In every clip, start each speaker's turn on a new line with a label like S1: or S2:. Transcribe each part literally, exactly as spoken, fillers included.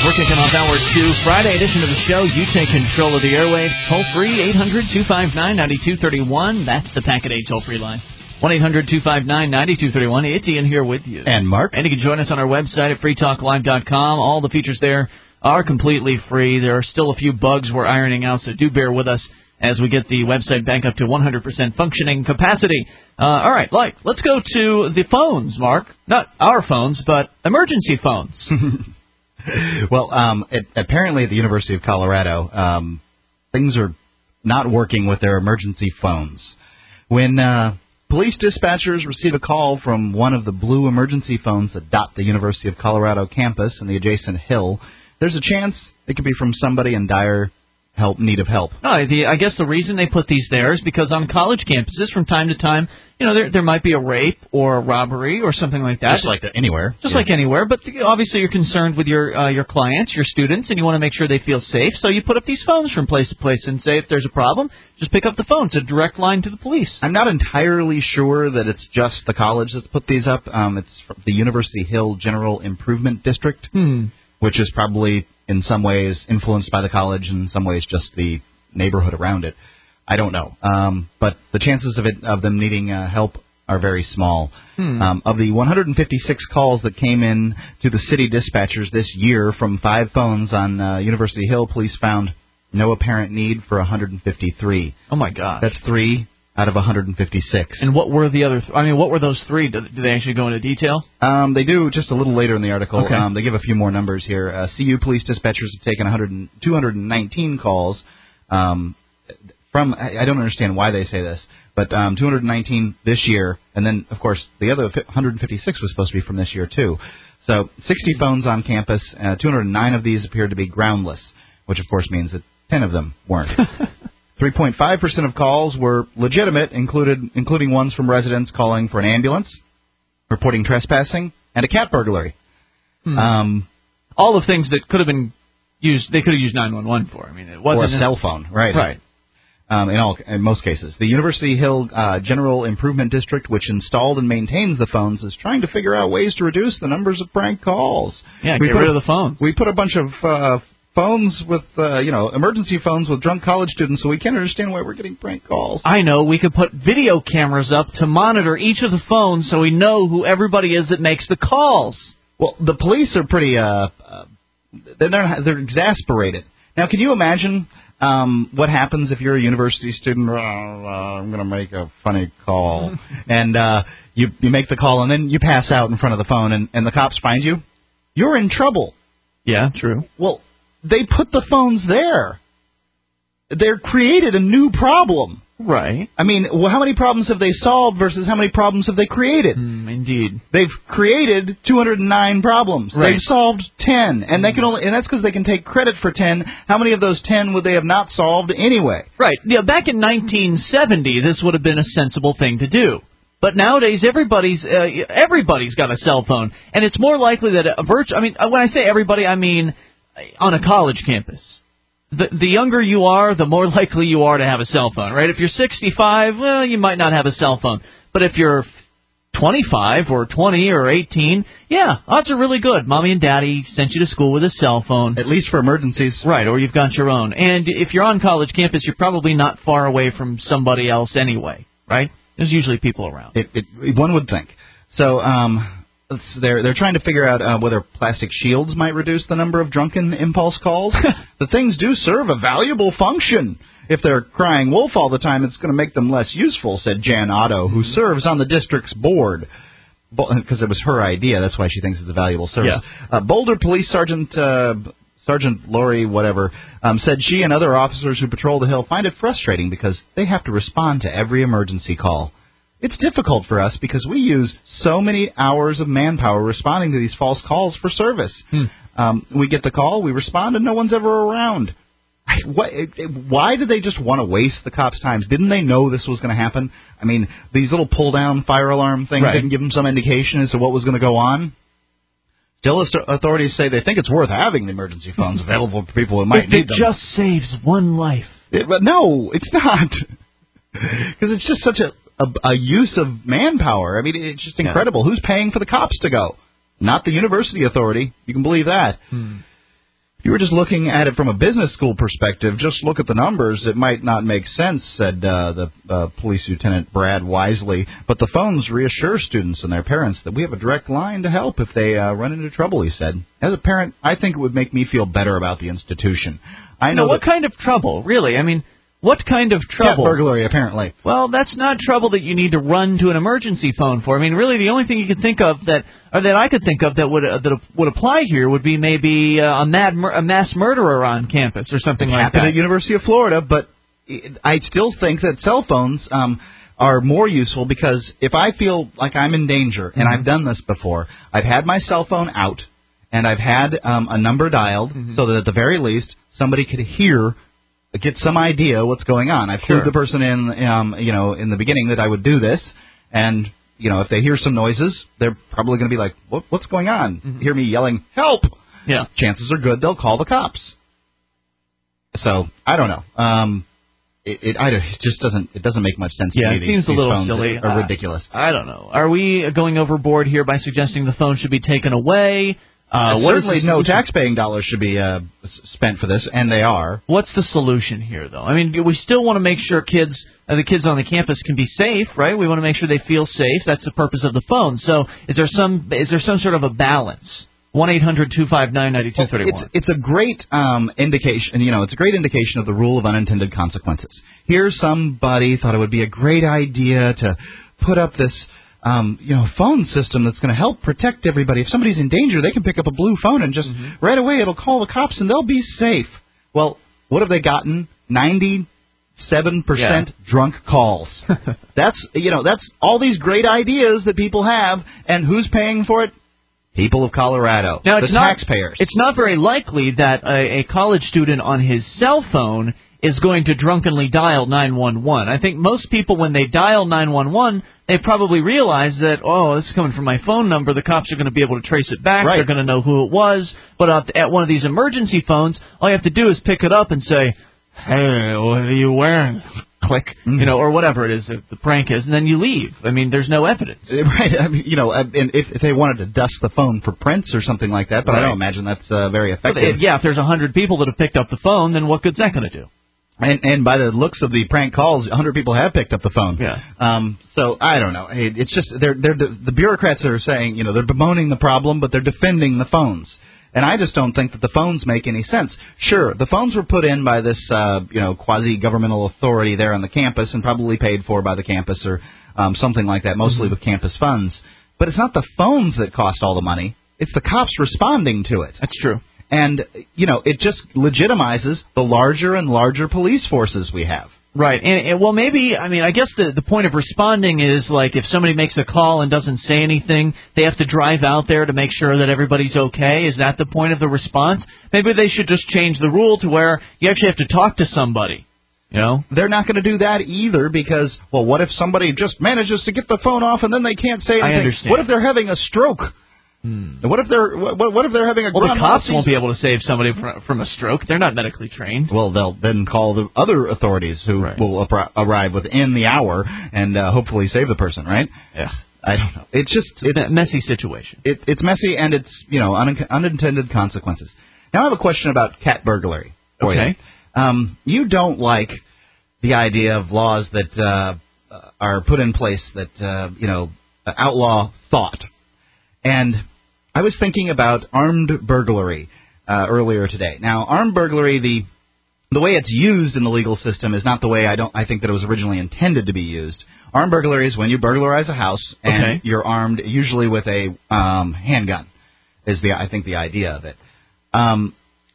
S1: As we're kicking off hour two, Friday edition of the show, you take control of the airwaves. Toll free, eight hundred, two five nine, nine two three one. That's the Packet eight toll free line. one eight hundred, two five nine, nine two three one. It's Ian here with you.
S2: And Mark.
S1: And you can join us on our website at free talk live dot com. All the features there are completely free. There are still a few bugs we're ironing out, so do bear with us as we get the website back up to one hundred percent functioning capacity. Uh, all right, like, let's go to the phones, Mark. Not our phones, but emergency phones.
S2: Well, um, it, apparently at the University of Colorado, um, things are not working with their emergency phones. When uh, police dispatchers receive a call from one of the blue emergency phones that dot the University of Colorado campus and the adjacent hill, there's a chance it could be from somebody in dire help, need of help.
S1: Oh, the, I guess the reason they put these there is because on college campuses, from time to time, you know, there there might be a rape or a robbery or something like that.
S2: Just like that, anywhere.
S1: Just
S2: yeah.
S1: like anywhere, but obviously you're concerned with your uh, your clients, your students, and you want to make sure they feel safe, so you put up these phones from place to place and say if there's a problem, just pick up the phone. It's a direct line to the police.
S2: I'm not entirely sure that it's just the college that's put these up. Um, it's from the University Hill General Improvement District,
S1: hmm.
S2: which is probably in some ways influenced by the college and in some ways just the neighborhood around it. I don't know. Um, but the chances of it of them needing uh, help are very small.
S1: Hmm.
S2: Um, of the one hundred fifty-six calls that came in to the city dispatchers this year from five phones on uh, University Hill, police found no apparent need for one hundred fifty-three.
S1: Oh, my God.
S2: That's three out of one hundred fifty-six.
S1: And what were the other th- I mean, what were those three? Do, do they actually go into detail?
S2: Um, they do just a little later in the article.
S1: Okay.
S2: Um, they give a few more numbers here. Uh, C U police dispatchers have taken one hundred, two hundred nineteen calls um, from, I don't understand why they say this, but um, two hundred nineteen this year, and then, of course, the other one hundred fifty-six was supposed to be from this year, too. So sixty phones on campus, uh, two hundred nine of these appeared to be groundless, which, of course, means that ten of them weren't. three point five percent of calls were legitimate, included, including ones from residents calling for an ambulance, reporting trespassing, and a cat burglary.
S1: Hmm.
S2: Um,
S1: All the things that could have been used, they could have used nine one one for. I mean, it wasn't
S2: or a cell phone, right?
S1: Right.
S2: Um, in all, in most cases, the University Hill uh, General Improvement District, which installed and maintains the phones, is trying to figure out ways to reduce the numbers of prank calls.
S1: Yeah,
S2: we
S1: get
S2: put
S1: rid
S2: a,
S1: of the phones.
S2: We put a bunch of uh, phones with, uh, you know, emergency phones with drunk college students, so we can't understand why we're getting prank calls.
S1: I know. We could put video cameras up to monitor each of the phones so we know who everybody is that makes the calls.
S2: Well, the police are pretty, uh, uh they're, they're exasperated. Now, can you imagine um, what happens if you're a university student? Uh, uh, I'm going to make a funny call. and uh, you, you make the call, and then you pass out in front of the phone, and, and the cops find you. You're in trouble.
S1: Yeah, true.
S2: Well, they put the phones there. They're created a new problem.
S1: Right.
S2: I mean, well, how many problems have they solved versus how many problems have they created?
S1: Mm, indeed.
S2: They've created two hundred nine problems.
S1: Right.
S2: They've solved ten, and they can only, and that's because they can take credit for ten. How many of those ten would they have not solved anyway?
S1: Right. Yeah. Back in nineteen seventy, this would have been a sensible thing to do. But nowadays, everybody's uh, everybody's got a cell phone, and it's more likely that a virtual. I mean, when I say everybody, I mean on a college campus. The, the younger you are, the more likely you are to have a cell phone, right? If you're sixty-five, well, you might not have a cell phone. But if you're twenty-five or twenty or eighteen, yeah, odds are really good. Mommy and Daddy sent you to school with a cell phone.
S2: At least for emergencies.
S1: Right, or you've got your own. And if you're on college campus, you're probably not far away from somebody else anyway, right? There's usually people around.
S2: It, it, one would think. So, um... They're they're trying to figure out uh, whether plastic shields might reduce the number of drunken impulse calls. The things do serve a valuable function. If they're crying wolf all the time, it's going to make them less useful, said Jan Otto, who serves on the district's board. Because it was her idea, that's why she thinks it's a valuable service.
S1: Yeah.
S2: Uh, Boulder Police Sergeant uh, Sergeant Lori whatever um, said she and other officers who patrol the Hill find it frustrating because they have to respond to every emergency call. It's difficult for us because we use so many hours of manpower responding to these false calls for service.
S1: Hmm.
S2: Um, we get the call, we respond, and no one's ever around. What, why did they just want to waste the cops' time? Didn't they know this was going to happen? I mean, these little pull-down fire alarm things
S1: right.
S2: didn't give them some indication as to what was going to go on? Still, authorities say they think it's worth having the emergency phones available for people who might
S1: if
S2: need
S1: it
S2: them.
S1: It just saves one life.
S2: It, but no, it's not. Because it's just such a... A, a use of manpower. I mean, it's just incredible. Yeah. Who's paying for the cops to go? Not the university authority. You can believe that.
S1: Hmm.
S2: If you were just looking at it from a business school perspective, just look at the numbers. It might not make sense, said uh, the uh, Police Lieutenant Brad Wisely. But the phones reassure students and their parents that we have a direct line to help if they uh, run into trouble, he said. As a parent, I think it would make me feel better about the institution. I know
S1: now, what
S2: that,
S1: kind of trouble, really? I mean, what kind of trouble?
S2: Yeah, burglary, apparently.
S1: Well, that's not trouble that you need to run to an emergency phone for. I mean, really, the only thing you could think of that, or that I could think of that would uh, that would apply here would be maybe uh, a mad mur- a mass murderer on campus or something
S2: it
S1: like
S2: happened
S1: that.
S2: At University of Florida, but I still think that cell phones um, are more useful because if I feel like I'm in danger, and mm-hmm. I've done this before, I've had my cell phone out and I've had um, a number dialed mm-hmm. so that at the very least somebody could hear. Get some idea what's going on. I flew
S1: sure.
S2: the person in, um, you know, in the beginning that I would do this, and you know, if they hear some noises, they're probably going to be like, what, "What's going on?" Mm-hmm. Hear me yelling, "Help!"
S1: Yeah.
S2: Chances are good they'll call the cops. So I don't know. Um, it, it, I, it just doesn't. It doesn't make much sense
S1: yeah,
S2: to me.
S1: it
S2: these,
S1: seems
S2: these
S1: a little
S2: phones
S1: silly.
S2: Are, are
S1: uh,
S2: ridiculous.
S1: I don't know. Are we going overboard here by suggesting the phone should be taken away? Uh, what
S2: Certainly no taxpaying dollars should be uh, spent for this, and they are.
S1: What's the solution here, though? I mean, we still want to make sure kids, uh, the kids on the campus can be safe, right? We want to make sure they feel safe. That's the purpose of the phone. So is there some is there some sort of a balance? one eight hundred two five nine nine two three one.
S2: It's, it's a great um, indication, you know, it's a great indication of the rule of unintended consequences. Here's somebody thought it would be a great idea to put up this Um, you know, phone system that's going to help protect everybody. If somebody's in danger, they can pick up a blue phone and just mm-hmm. right away it'll call the cops and they'll be safe. Well, what have they gotten? ninety-seven percent yeah. drunk calls. That's, you know, that's all these great ideas that people have, and who's paying for it? People of Colorado,
S1: now,
S2: the
S1: it's not,
S2: taxpayers.
S1: It's not very likely that a, a college student on his cell phone is going to drunkenly dial nine one one. I think most people, when they dial nine one one, they probably realize that, oh, this is coming from my phone number. The cops are going to be able to trace it back.
S2: Right.
S1: They're going to know who it was. But at one of these emergency phones, all you have to do is pick it up and say, hey, what are you wearing? Click, mm-hmm. you know, or whatever it is that the prank is, and then you leave. I mean, there's no evidence.
S2: Right. I mean, you know, and if, if they wanted to dust the phone for prints or something like that, but right. I don't imagine that's uh, very effective.
S1: But, yeah, if there's one hundred people that have picked up the phone, then what good's that going to do?
S2: And, and by the looks of the prank calls, one hundred people have picked up the phone.
S1: Yeah.
S2: Um, so I don't know. It's just they're they're the bureaucrats are saying, you know, they're bemoaning the problem, but they're defending the phones. And I just don't think that the phones make any sense. Sure, the phones were put in by this, uh, you know, quasi-governmental authority there on the campus and probably paid for by the campus or um, something like that, mostly mm-hmm. with campus funds. But it's not the phones that cost all the money. It's the cops responding to it.
S1: That's true.
S2: And, you know, it just legitimizes the larger and larger police forces we have.
S1: Right. And, and well, maybe, I mean, I guess the, the point of responding is, like, if somebody makes a call and doesn't say anything, they have to drive out there to make sure that everybody's okay. Is that the point of the response? Maybe they should just change the rule to where you actually have to talk to somebody. You know? They're
S2: not going to do that either because, well, what if somebody just manages to get the phone off and then they can't say anything?
S1: I understand.
S2: What if they're having a stroke?
S1: Hmm.
S2: What if they're what, what if they're having a
S1: well? The cops won't be able to save somebody from, from a stroke. They're not medically trained.
S2: Well, they'll then call the other authorities who
S1: right.
S2: will appri- arrive within the hour and uh, hopefully save the person. Right?
S1: Yeah.
S2: I don't know. It's just
S1: it's a messy situation.
S2: It, it's messy and it's you know un- unintended consequences. Now I have a question about cat burglary.
S1: Okay.
S2: You. Um, you don't like the idea of laws that uh, are put in place that uh, you know outlaw thought. And I was thinking about armed burglary uh, earlier today. Now, armed burglary, the the way it's used in the legal system is not the way I don't I think that it was originally intended to be used. Armed burglary is when you burglarize a house and
S1: okay.
S2: you're armed, usually with a um, handgun. Is the I think the idea of it. Um,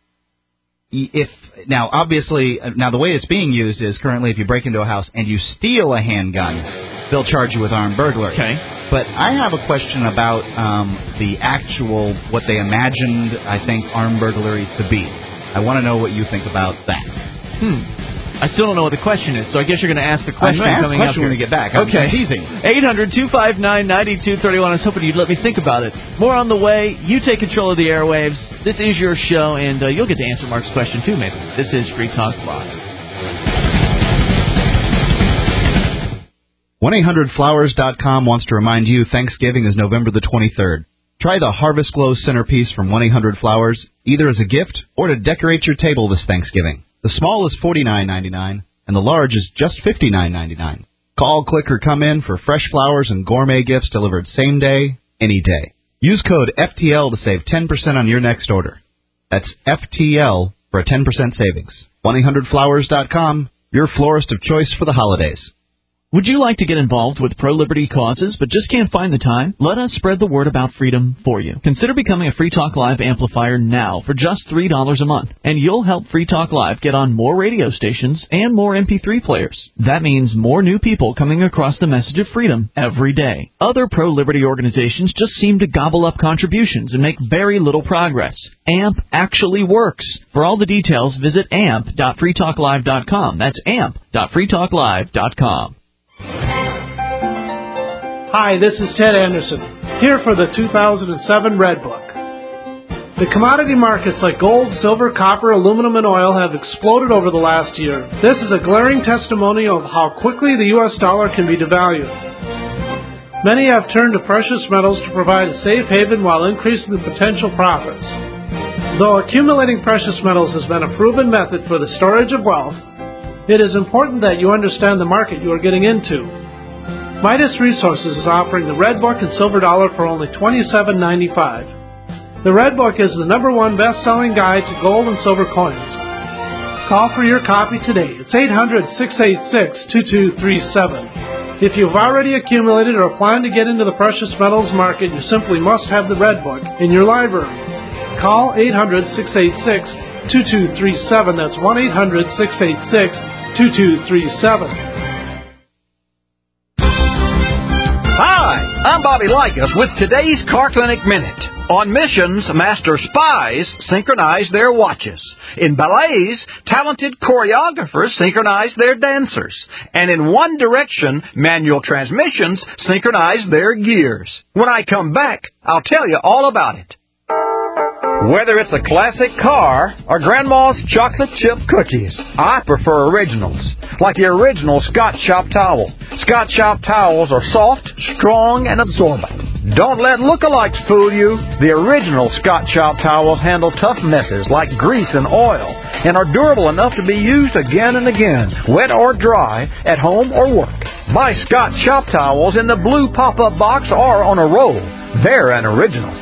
S2: if now, obviously, now the way it's being used is currently if you break into a house and you steal a handgun, they'll charge you with armed burglary.
S1: Okay.
S2: But I have a question about um, the actual, what they imagined, I think, armed burglary to be. I want to know what you think about that.
S1: Hmm. I still don't know what the question is, so I guess you're going to ask the question
S2: I'm
S1: coming
S2: ask the question
S1: up here.
S2: when we get back. I'm
S1: okay.
S2: teasing.
S1: eight hundred two five nine nine two three one. I was hoping you'd let me think about it. More on the way. You take control of the airwaves. This is your show, and uh, you'll get to answer Mark's question, too, maybe. This is Free Talk Live.
S2: one eight hundred flowers dot com wants to remind you Thanksgiving is November the twenty-third. Try the Harvest Glow centerpiece from one eight hundred flowers, either as a gift or to decorate your table this Thanksgiving. The small is forty-nine ninety-nine, and the large is just fifty-nine ninety-nine. Call, click, or come in for fresh flowers and gourmet gifts delivered same day, any day. Use code F T L to save ten percent on your next order. That's F T L for a ten percent savings. one eight hundred flowers dot com, your florist of choice for the holidays.
S1: Would you like to get involved with pro-liberty causes but just can't find the time? Let us spread the word about freedom for you. Consider becoming a Free Talk Live amplifier now for just three dollars a month, and you'll help Free Talk Live get on more radio stations and more M P three players. That means more new people coming across the message of freedom every day. Other pro-liberty organizations just seem to gobble up contributions and make very little progress. A M P actually works. For all the details, visit amp dot free talk live dot com. That's amp dot free talk live dot com.
S3: Hi, this is Ted Anderson, here for the two thousand seven Red Book. The commodity markets like gold, silver, copper, aluminum, and oil have exploded over the last year. This is a glaring testimony of how quickly the U S dollar can be devalued. Many have turned to precious metals to provide a safe haven while increasing the potential profits. Though accumulating precious metals has been a proven method for the storage of wealth, it is important that you understand the market you are getting into. Midas Resources is offering the Red Book and Silver Dollar for only twenty-seven ninety-five. The Red Book is the number one best-selling guide to gold and silver coins. Call for your copy today. It's eight hundred, six eight six, two two three seven. If you've already accumulated or plan to get into the precious metals market, you simply must have the Red Book in your library. Call eight hundred, six eight six, two two three seven. That's one eight hundred, six eight six, two two three seven.
S4: Hi, I'm Bobby Likas with today's Car Clinic Minute. On missions, master spies synchronize their watches. In ballets, talented choreographers synchronize their dancers. And in one direction, manual transmissions synchronize their gears. When I come back, I'll tell you all about it. Whether it's a classic car or Grandma's chocolate chip cookies, I prefer originals, like the original Scott Shop towel. Scott Shop towels are soft, strong, and absorbent. Don't let lookalikes fool you. The original Scott Shop towels handle tough messes like grease and oil and are durable enough to be used again and again, wet or dry, at home or work. Buy Scott Shop towels in the blue pop-up box or on a roll. They're an original.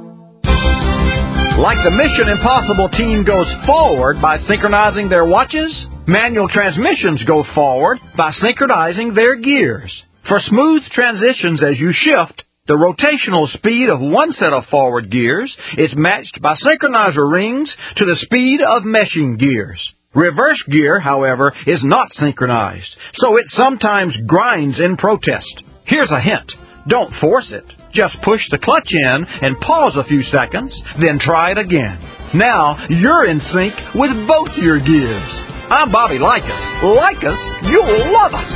S4: Like the Mission Impossible team goes forward by synchronizing their watches, manual transmissions go forward by synchronizing their gears. For smooth transitions as you shift, the rotational speed of one set of forward gears is matched by synchronizer rings to the speed of meshing gears. Reverse gear, however, is not synchronized, so it sometimes grinds in protest. Here's a hint. Don't force it. Just push the clutch in and pause a few seconds, then try it again. Now you're in sync with both your gears. I'm Bobby Likas. Like us, you'll love us.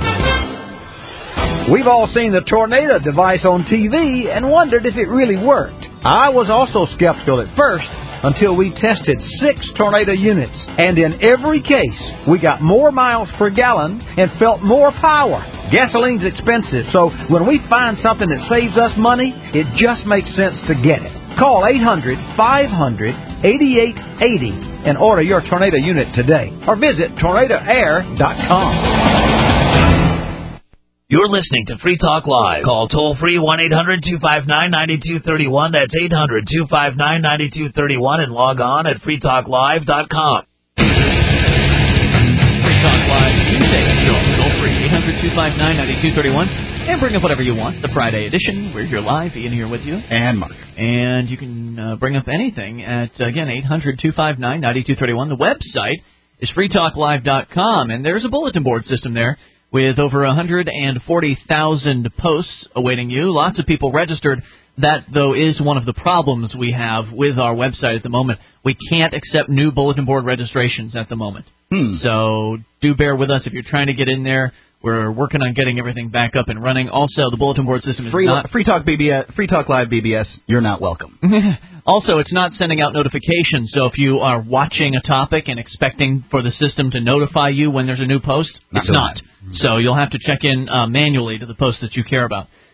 S4: We've all seen the Tornado device on T V and wondered if it really worked. I was also skeptical at first until we tested six Tornado units, and in every case, we got more miles per gallon and felt more power. Gasoline's expensive, so when we find something that saves us money, it just makes sense to get it. Call eight hundred, five hundred, eighty-eight eighty and order your Tornado unit today, or visit tornado air dot com.
S5: You're listening to Free Talk Live. Call toll-free one eight hundred, two five nine, nine two three one. That's eight hundred, two five nine, nine two three one. And log on at free talk live dot com.
S1: Free Talk Live Tuesday show. Toll-free eight hundred, two five nine, nine two three one. And bring up whatever you want. The Friday edition. We're here live. Ian here with you.
S2: And Mark.
S1: And you can uh, bring up anything at, again, eight hundred, two five nine, nine two three one. The website is free talk live dot com. And there's a bulletin board system there with over one hundred forty thousand posts awaiting you. Lots of people registered. That, though, is one of the problems we have with our website at the moment. We can't accept new bulletin board registrations at the moment.
S2: Hmm.
S1: So do bear with us if you're trying to get in there. We're working on getting everything back up and running. Also, the bulletin board system is
S2: Free,
S1: not...
S2: Free Talk B B S, Free Talk Live B B S, you're not welcome.
S1: Also, it's not sending out notifications, so if you are watching a topic and expecting for the system to notify you when there's a new post,
S2: Not
S1: it's not. So you'll have to check in uh, manually to the post that you care about.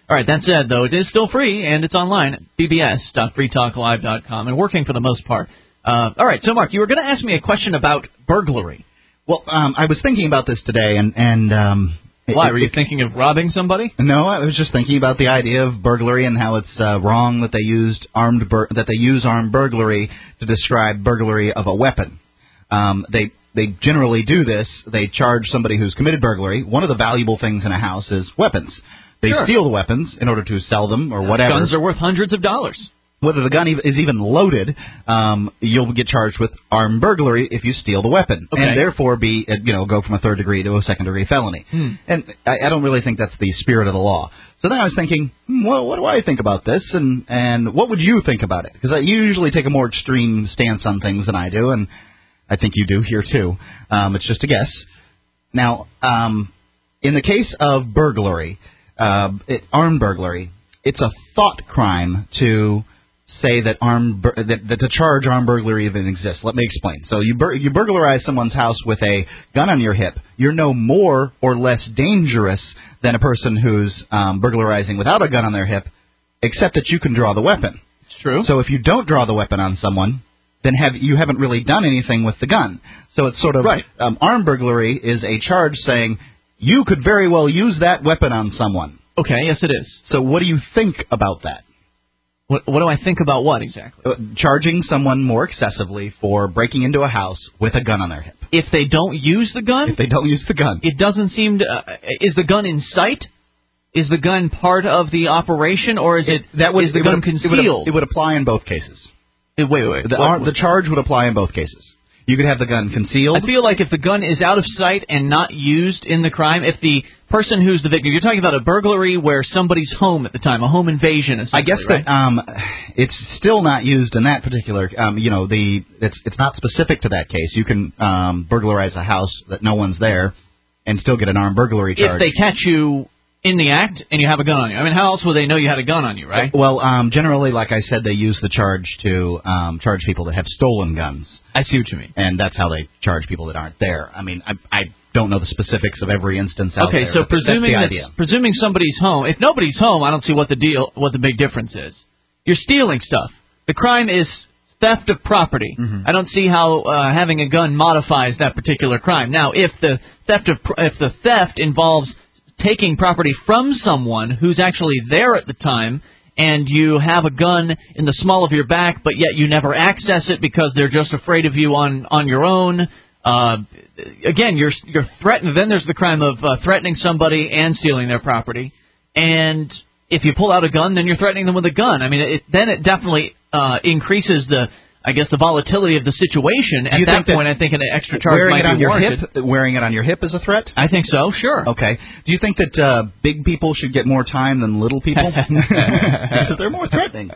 S1: All right, that said, though, it is still free, and it's online at b b s dot free talk live dot com, and working for the most part. Uh, all right, so, Mark, you were going to ask me a question about burglary.
S2: Well, um, I was thinking about this today, and... and um,
S1: Why,
S2: it,
S1: were you
S2: it,
S1: thinking of robbing somebody?
S2: No, I was just thinking about the idea of burglary and how it's uh, wrong that they used armed bur- that they use armed burglary to describe burglary of a weapon. Um, they they generally do this. They charge somebody who's committed burglary. One of the valuable things in a house is weapons. They
S1: Sure.
S2: steal the weapons in order to sell them or whatever.
S1: Guns are worth hundreds of dollars.
S2: Whether the gun is even loaded, um, you'll get charged with armed burglary if you steal the weapon,
S1: Okay.
S2: and therefore be, uh, you know, go from a third degree to a second degree felony.
S1: Hmm.
S2: And I, I don't really think that's the spirit of the law. So then I was thinking, hmm, well, what do I think about this, and and what would you think about it? Because you usually take a more extreme stance on things than I do, and I think you do here too. Um, it's just a guess. Now, um, in the case of burglary, uh, it, armed burglary, it's a thought crime to say that armed bur- that, that to charge armed burglary even exists. Let me explain. So you bur- you burglarize someone's house with a gun on your hip. You're no more or less dangerous than a person who's um, burglarizing without a gun on their hip, except that you can draw the weapon.
S1: It's true.
S2: So if you don't draw the weapon on someone, then have you haven't really done anything with the gun. So it's sort of
S1: Right.
S2: um, armed burglary is a charge saying you could very well use that weapon on someone.
S1: Okay, yes, it is.
S2: So what do you think about that?
S1: What, what do I think about what exactly?
S2: Uh, charging someone more excessively for breaking into a house with a gun on their hip.
S1: If they don't use the gun,
S2: If they don't use the gun.
S1: it doesn't seem to. Uh, is the gun in sight? Is the gun part of the operation, or is it,
S2: that would,
S1: is the
S2: it
S1: gun
S2: would,
S1: concealed?
S2: It would, it would apply in both cases.
S1: Uh, wait, wait.
S2: The,
S1: what-
S2: ar- the charge would apply in both cases. You could have the gun concealed.
S1: I feel like if the gun is out of sight and not used in the crime, if the person who's the victim, you're talking about a burglary where somebody's home at the time, a home invasion, essentially,
S2: I guess
S1: right?
S2: that um, it's still not used in that particular. Um, you know, the it's it's not specific to that case. You can um, burglarize a house that no one's there, and still get an armed burglary charge.
S1: If they catch you in the act and you have a gun on you, I mean, how else would they know you had a gun on you, right?
S2: Well, um, generally, like I said, they use the charge to um, charge people that have stolen guns.
S1: I see what you mean.
S2: And that's how they charge people that aren't there. I mean, I, I don't know the specifics of every instance out
S1: Okay,
S2: there.
S1: so
S2: but that's
S1: presuming
S2: the
S1: that-
S2: idea.
S1: presuming somebody's home, if nobody's home, I don't see what the deal, what the big difference is. You're stealing stuff. The crime is theft of property.
S2: Mm-hmm.
S1: I don't see how uh, having a gun modifies that particular crime. Now, if the theft of pr- if the theft involves taking property from someone who's actually there at the time, and you have a gun in the small of your back, but yet you never access it because they're just afraid of you on on your own. Uh, again, you're you're threatened. Then there's the crime of uh, threatening somebody and stealing their property. And if you pull out a gun, then you're threatening them with a gun. I mean, it, then it definitely uh, increases the, I guess, the volatility of the situation. At
S2: you
S1: that
S2: think that
S1: point, I think an extra charge
S2: wearing
S1: might
S2: it on
S1: be
S2: your
S1: warranted.
S2: hip, wearing it on your hip is a threat?
S1: I think so. Sure.
S2: Okay. Do you think that uh, big people should get more time than little people? Because they're more threatening.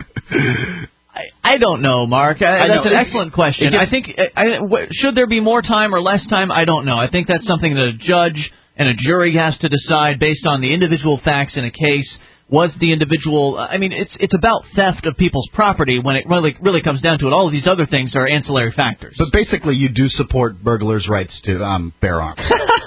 S1: I, I don't know, Mark. I,
S2: I
S1: that's
S2: know.
S1: an
S2: It-
S1: excellent question.
S2: it gets-
S1: I think I, I- w- should there be more time or less time? I don't know. I think that's something that a judge and a jury has to decide based on the individual facts in a case. Was the individual? I mean, it's it's about theft of people's property when it really really comes down to it. All of these other things are ancillary factors.
S2: But basically, you do support burglars' rights to um, bear arms.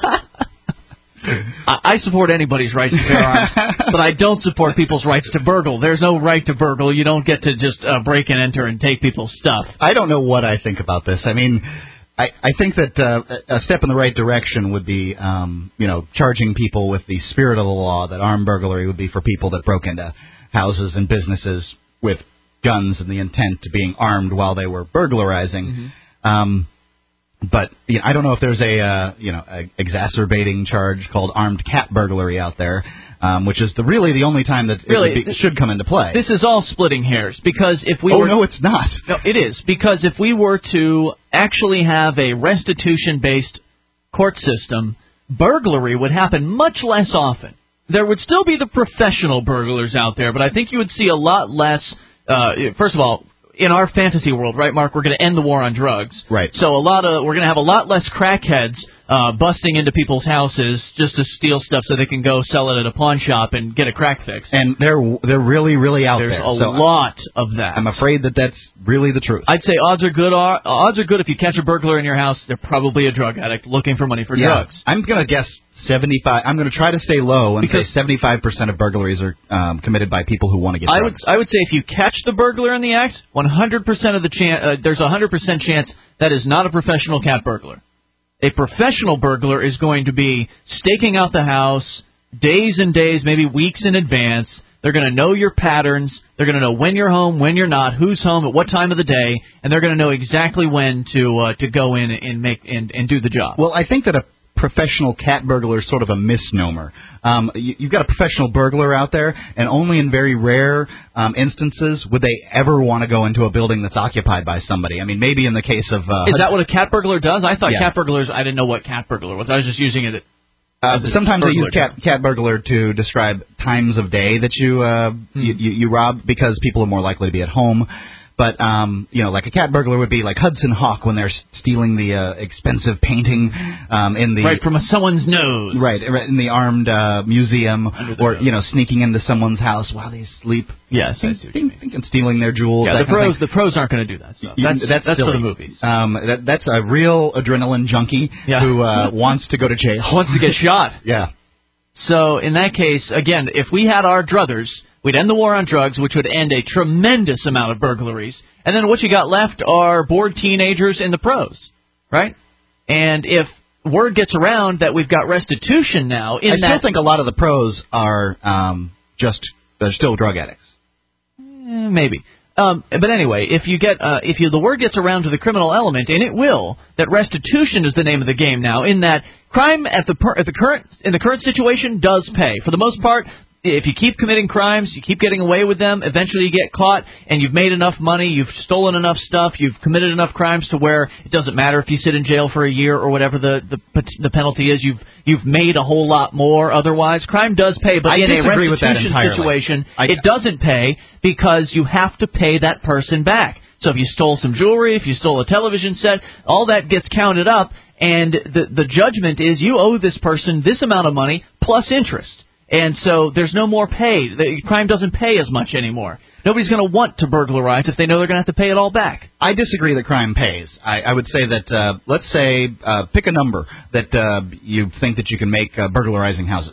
S1: I, I support anybody's rights to bear arms, but I don't support people's rights to burgle. There's no right to burgle. You don't get to just uh, break and enter and take people's stuff.
S2: I don't know what I think about this. I mean, I, I think that uh, a step in the right direction would be, um, you know, charging people with the spirit of the law, that armed burglary would be for people that broke into houses and businesses with guns and the intent to being armed while they were burglarizing. Mm-hmm. Um, but you know, I don't know if there's a, uh, you know, a exacerbating charge called armed cat burglary out there, um, which is the really the only time that
S1: Really,
S2: it would be,
S1: this-
S2: should come into play.
S1: This is all splitting hairs because if we
S2: oh,
S1: were
S2: no, it's not.
S1: No, it is, because if we were to actually have a restitution-based court system, burglary would happen much less often. There would still be the professional burglars out there, but I think you would see a lot less, uh, first of all, in our fantasy world, right, Mark, we're going to end the war on drugs.
S2: Right.
S1: So a lot of we're going to have a lot less crackheads uh, busting into people's houses just to steal stuff so they can go sell it at a pawn shop and get a crack fix.
S2: And they're they're really, really out
S1: There's
S2: there.
S1: a
S2: So
S1: lot of that.
S2: I'm afraid that that's really the truth.
S1: I'd say odds are good. Are, odds are good if you catch a burglar in your house, they're probably a drug addict looking for money for
S2: yeah.
S1: drugs.
S2: I'm going to guess seventy-five. I'm going to try to stay low and
S1: Because-
S2: say seventy-five percent of burglaries are um, committed by people who want to get
S1: I
S2: drugs.
S1: would I would say if you catch the burglar in the act, one hundred percent of the chance uh, there's a one hundred percent chance that is not a professional cat burglar. A professional burglar is going to be staking out the house days and days, maybe weeks in advance. They're going to know your patterns. They're going to know when you're home, when you're not, who's home, at what time of the day, and they're going to know exactly when to uh, to go in and make and, and do the job.
S2: Well, I think that a professional cat burglar is sort of a misnomer. Um, you, you've got a professional burglar out there, and only in very rare um, instances would they ever want to go into a building that's occupied by somebody. I mean, maybe in the case of... Uh,
S1: is that what a cat burglar does? I thought
S2: Yeah.
S1: cat burglars, I didn't know what cat burglar was. I was just using it
S2: Uh,
S1: as a
S2: sometimes they use
S1: burglar.
S2: cat cat burglar to describe times of day that you, uh,
S1: Hmm.
S2: you, you you rob because people are more likely to be at home. But um, you know, like a cat burglar would be like Hudson Hawk when they're s- stealing the uh, expensive painting um, in the
S1: Right from someone's nose.
S2: right right in the armed uh, museum,
S1: the
S2: or
S1: nose.
S2: you know, sneaking into someone's house while they sleep.
S1: Yes, I
S2: Think,
S1: see what you
S2: think,
S1: mean.
S2: think and stealing their jewels.
S1: Yeah,
S2: that
S1: the
S2: kind of
S1: pros
S2: thing.
S1: the pros aren't going to do that stuff.
S2: You-
S1: That's
S2: that's
S1: that's for
S2: silly.
S1: the movies.
S2: Um, that, that's a real adrenaline junkie
S1: Yeah.
S2: who uh, wants to go to jail.
S1: Wants to get shot.
S2: Yeah.
S1: So in that case, again, if we had our druthers, we'd end the war on drugs, which would end a tremendous amount of burglaries. And then what you got left are bored teenagers and the pros, right? And if word gets around that we've got restitution now, in
S2: I
S1: that
S2: still think a lot of the pros are um, just they're still drug addicts.
S1: Eh, maybe. Um, but anyway, if you get uh, if you the word gets around to the criminal element, and it will, that restitution is the name of the game now. In that crime at the per, at the current in the current situation does pay for the most part. If you keep committing crimes, you keep getting away with them, eventually you get caught, and you've made enough money, you've stolen enough stuff, you've committed enough crimes to where it doesn't matter if you sit in jail for a year or whatever the the, the penalty is. You've you've made a whole lot more otherwise. Crime does pay, but
S2: I
S1: in a
S2: disagree with that
S1: restitution
S2: entirely.
S1: situation,
S2: I-
S1: it doesn't pay because you have to pay that person back. So if you stole some jewelry, if you stole a television set, all that gets counted up, and the the judgment is you owe this person this amount of money plus interest. And so there's no more pay. The crime doesn't pay as much anymore. Nobody's going to want to burglarize if they know they're going to have to pay it all back.
S2: I disagree that crime pays. I, I would say that, uh, let's say, uh, pick a number that uh, you think that you can make uh, burglarizing houses.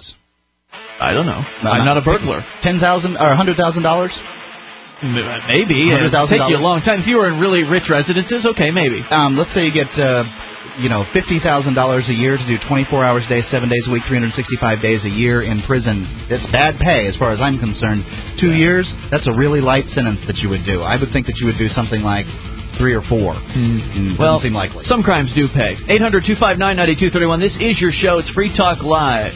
S1: I don't know. I'm not a burglar.
S2: Ten thousand or a hundred thousand dollars?
S1: Maybe.
S2: one hundred
S1: It'd
S2: thousand
S1: take you a
S2: dollars.
S1: long time. If you were in really rich residences, okay, maybe.
S2: Um, let's say you get, uh, you know, fifty thousand dollars a year to do twenty-four hours a day, seven days a week, three hundred sixty-five days a year in prison. It's bad pay as far as I'm concerned. Two years, that's a really light sentence that you would do. I would think that you would do something like three or four. Mm,
S1: Well,
S2: doesn't seem likely.
S1: some crimes do pay. eight hundred two five nine nine two three one. This is your show. It's Free Talk Live.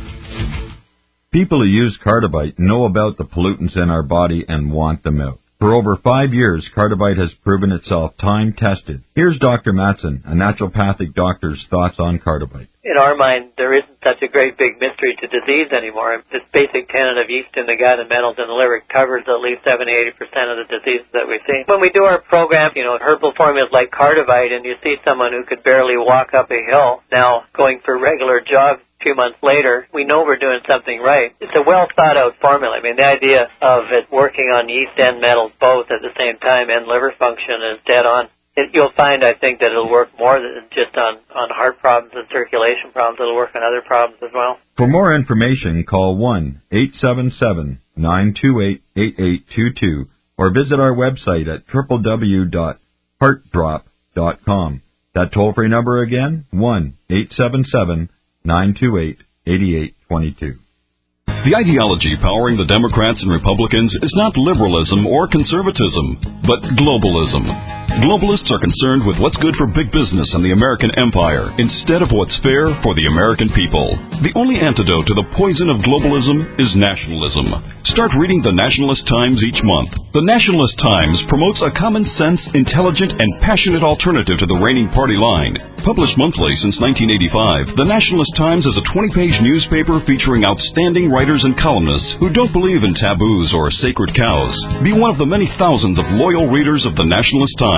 S6: People who use Cardivite know about the pollutants in our body and want them out. For over five years, Cardivite has proven itself time-tested. Here's Doctor Matson, a naturopathic doctor's thoughts on Cardivite.
S7: In our mind, there isn't such a great big mystery to disease anymore. This basic tenet of yeast in the gut and metals in the liver covers at least seventy to eighty percent of the diseases that we see. When we do our program, you know, herbal formulas like Cardivite, and you see someone who could barely walk up a hill now going for regular jogs a few months later, we know we're doing something right. It's a well thought out formula. I mean, the idea of it working on yeast and metals both at the same time and liver function is dead on. It, you'll find, I think, that it'll work more than just on, on heart problems and circulation problems. It'll work on other problems as well.
S6: For more information, call one eight seven seven, nine two eight, eight eight two two or visit our website at w w w dot heart drop dot com. That toll-free number again, one eight seven seven, nine two eight, eight eight two two.
S8: The ideology powering the Democrats and Republicans is not liberalism or conservatism, but globalism. Globalists are concerned with what's good for big business and the American empire instead of what's fair for the American people. The only antidote to the poison of globalism is nationalism. Start reading the Nationalist Times each month. The Nationalist Times promotes a common sense, intelligent, and passionate alternative to the reigning party line. Published monthly since nineteen eighty-five, the Nationalist Times is a twenty-page newspaper featuring outstanding writers and columnists who don't believe in taboos or sacred cows. Be one of the many thousands of loyal readers of the Nationalist Times.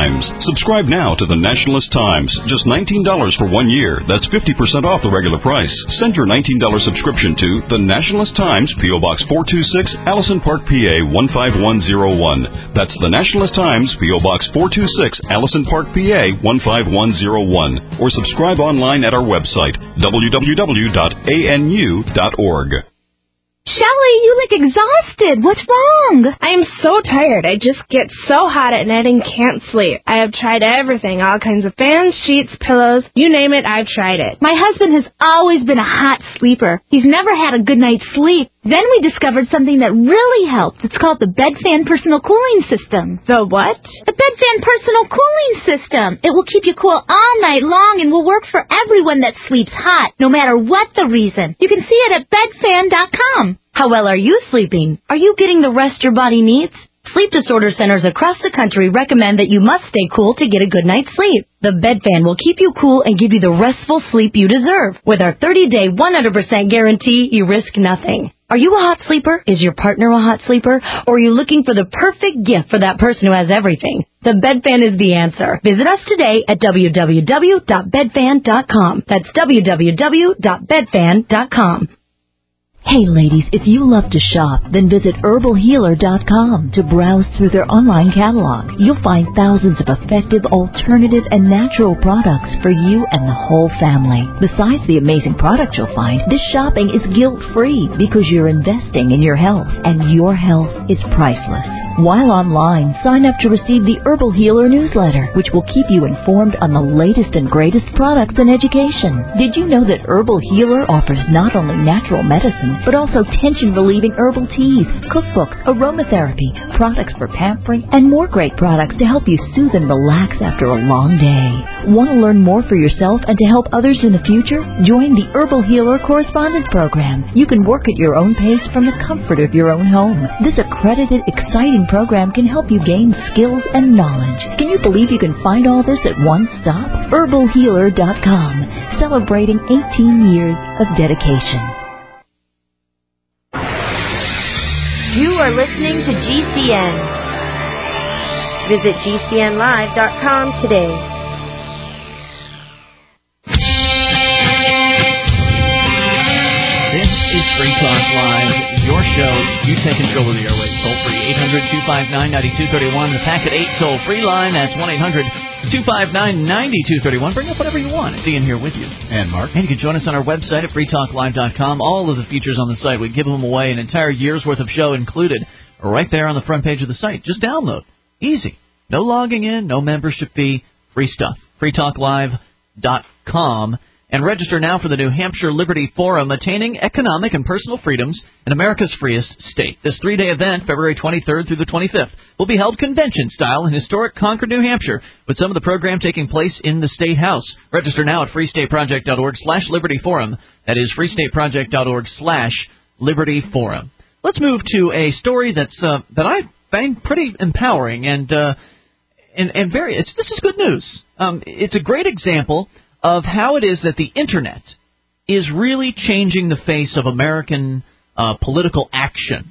S8: Times. Subscribe now to the Nationalist Times. Just nineteen dollars for one year. That's fifty percent off the regular price. Send your nineteen dollars subscription to the Nationalist Times, P O. Box four two six, Allison Park, P A one five one zero one. That's the Nationalist Times, P O. Box four two six, Allison Park, P A one five one zero one. Or subscribe online at our website, w w w dot a n u dot org.
S9: Shelly, you look exhausted. What's wrong? I am so tired. I just get so hot at night and can't sleep. I have tried everything, all kinds of fans, sheets, pillows, you name it, I've tried it. My husband has always been a hot sleeper. He's never had a good night's sleep. Then we discovered something that really helps. It's called the BedFan Personal Cooling System. The what? The BedFan Personal Cooling System. It will keep you cool all night long and will work for everyone that sleeps hot, no matter what the reason. You can see it at bedfan dot com. How well are you sleeping? Are you getting the rest your body needs? Sleep disorder centers across the country recommend that you must stay cool to get a good night's sleep. The BedFan will keep you cool and give you the restful sleep you deserve. With our thirty-day, one hundred percent guarantee, you risk nothing. Are you a hot sleeper? Is your partner a hot sleeper? Or are you looking for the perfect gift for that person who has everything? The BedFan is the answer. Visit us today at w w w dot bedfan dot com. That's w w w dot bedfan dot com.
S10: Hey ladies, if you love to shop, then visit herbal healer dot com to browse through their online catalog. You'll find thousands of effective, alternative, and natural products for you and the whole family. Besides the amazing products you'll find, this shopping is guilt-free because you're investing in your health, and your health is priceless. While online, sign up to receive the Herbal Healer newsletter, which will keep you informed on the latest and greatest products and education. Did you know that Herbal Healer offers not only natural medicine, but also tension-relieving herbal teas, cookbooks, aromatherapy, products for pampering, and more great products to help you soothe and relax after a long day. Want to learn more for yourself and to help others in the future? Join the Herbal Healer Correspondence Program. You can work at your own pace from the comfort of your own home. This accredited, exciting program can help you gain skills and knowledge. Can you believe you can find all this at one stop? herbal healer dot com, celebrating eighteen years of dedication.
S11: You are listening to G C N. Visit G C N live dot com today.
S1: This is Free Talk Live, your show. You take control of the airwaves. Toll free, eight hundred two five nine nine two three one. The Packet eight toll free line, that's one eight hundred two five nine nine two three one. Bring up whatever you want. It's Ian here with you.
S2: And Mark.
S1: And you can join us on our website at free talk live dot com. All of the features on the site, we give them away, an entire year's worth of show included, right there on the front page of the site. Just download. Easy. No logging in, no membership fee, free stuff. free talk live dot com. And register now for the New Hampshire Liberty Forum, Attaining Economic and Personal Freedoms in America's Freest State. This three-day event, February twenty-third through the twenty-fifth, will be held convention-style in historic Concord, New Hampshire, with some of the program taking place in the State House. Register now at free state project dot org slash liberty forum. That is free state project dot org slash liberty forum. Let's move to a story that's uh, that I find pretty empowering and uh, and, and very. It's, this is good news. Um, it's a great example of how it is that the Internet is really changing the face of American uh, political action,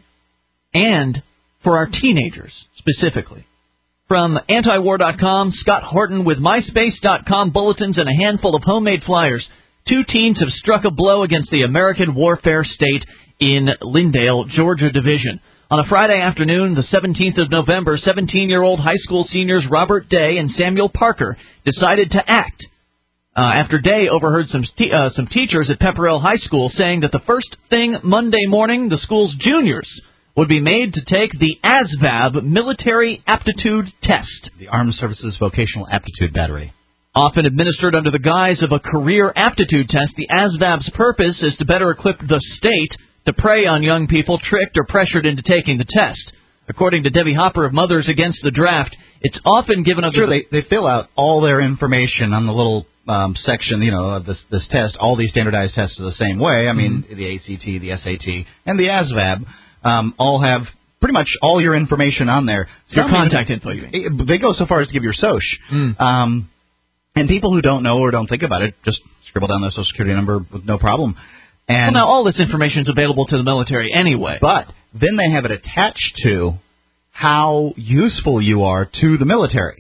S1: and for our teenagers specifically. From anti war dot com, Scott Horton with myspace dot com bulletins and a handful of homemade flyers. Two teens have struck a blow against the American warfare state in Lindale, Georgia Division. On a Friday afternoon, the seventeenth of November, seventeen-year-old high school seniors Robert Day and Samuel Parker decided to act. Uh, after Day overheard some te- uh, some teachers at Pepperell High School saying that the first thing Monday morning, the school's juniors would be made to take the A S V A B Military Aptitude Test.
S2: The Armed Services Vocational Aptitude Battery.
S1: Often administered under the guise of a career aptitude test, the A S V A B's purpose is to better equip the state to prey on young people tricked or pressured into taking the test. According to Debbie Hopper of Mothers Against the Draft, it's often given under
S2: sure,
S1: the...
S2: they, they fill out all their information on the little um, section, you know, of this this test. All these standardized tests are the same way. I mean, mm-hmm. the A C T, the S A T, and the A S V A B um, all have pretty much all your information on there.
S1: Your
S2: Some
S1: contact info, you mean?
S2: They go so far as to give your soc. Mm. Um, and people who don't know or don't think about it just scribble down their Social Security number with no problem. And
S1: well, now all this information is available to the military anyway.
S2: But then they have it attached to how useful you are to the military.